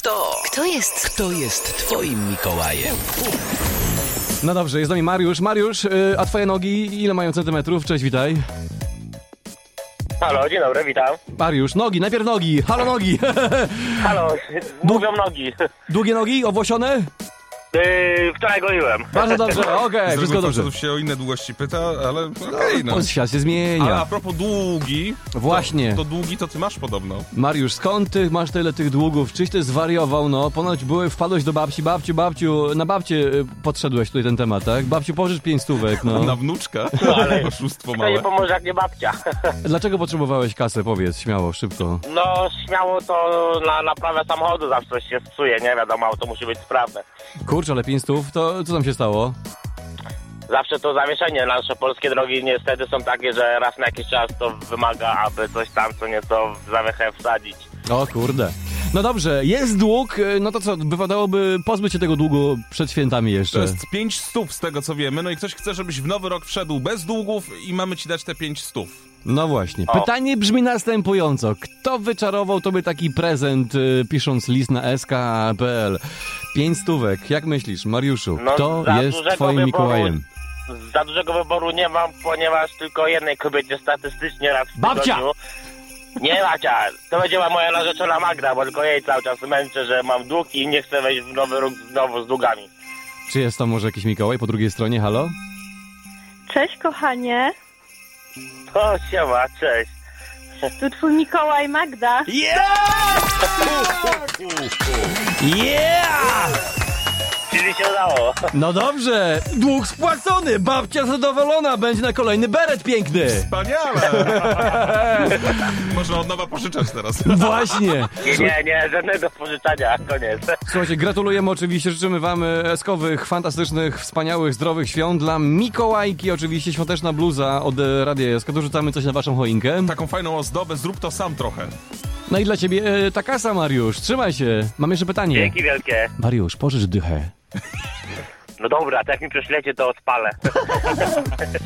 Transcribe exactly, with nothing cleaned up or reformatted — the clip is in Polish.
Kto? Kto jest? Kto jest twoim Mikołajem? No dobrze, jest z nami Mariusz. Mariusz, yy, a twoje nogi ile mają centymetrów? Cześć, witaj. Halo, dzień dobry, witam. Mariusz, nogi, najpierw nogi. Halo, nogi. Halo, mówią nogi. Długie nogi, owłosione? Yy, wczoraj goiłem. Bardzo dobrze, okej, okay, Z wszystko reguły dobrze. facetów się o inne długości pyta, ale okej, no. O, świat się Ale zmienia. a propos długi, Właśnie. To, to długi to ty masz podobno. Mariusz, skąd ty masz tyle tych długów? Czyś ty zwariował, no? Ponoć były, wpadłeś do babci, babciu, babciu, na babcię y, podszedłeś tutaj ten temat, tak? Babciu, pożycz pięć stówek, no. Na wnuczka? No, ale oszustwo to nie małe. pomoże jak nie babcia. Dlaczego potrzebowałeś kasę? Powiedz, śmiało, szybko. No, śmiało to na naprawę samochodu zawsze coś się psuje, nie wiadomo, auto musi być sprawne. Kurczę, ale pięć stów, to co tam się stało? Zawsze to zawieszenie, nasze polskie drogi niestety są takie, że raz na jakiś czas to wymaga, aby coś tam co nieco w zawiechę wsadzić. O kurde. No dobrze, jest dług, y, no to co, wypadałoby pozbyć się tego długu przed świętami To jeszcze. jest pięć stów z tego co wiemy, no i ktoś chce, żebyś w nowy rok wszedł bez długów i mamy ci dać te pięć stów. No właśnie. O. Pytanie brzmi następująco. Kto wyczarował tobie taki prezent, y, pisząc list na s k kropka p l? Pięć stówek. Jak myślisz, Mariuszu? No, Kto za jest dużego twoim wyboru- Mikołajem? Za dużego wyboru nie mam, ponieważ tylko jednej kobiecie statystycznie raz w Babcia! tygodniu. Nie Macia, to będzie moja narzeczona Magda, bo tylko jej cały czas męczę, że mam dług i nie chcę wejść w nowy rok znowu z długami. Czy jest tam może jakiś Mikołaj po drugiej stronie? Halo? Cześć kochanie, O, siema, cześć. tu twój Mikołaj Magda. Yeah! Czyli się udało. No dobrze, dług spłacony, babcia zadowolona, będzie na kolejny beret piękny. Wspaniale! Można od nowa pożyczać teraz. Właśnie. Nie, nie, nie, żadnego pożyczania, koniec. Słuchajcie, gratulujemy oczywiście, życzymy wam eskowych, fantastycznych, wspaniałych, zdrowych świąt. Dla Mikołajki oczywiście świąteczna bluza od Radia S K. Dorzucamy coś na waszą choinkę. Taką fajną ozdobę, zrób to sam trochę. No i dla ciebie e, ta kasa, Mariusz. Trzymaj się. Mam jeszcze pytanie. Dzięki wielkie. Mariusz, pożycz dychę. No dobra, to jak mi prześlecie, to odpalę.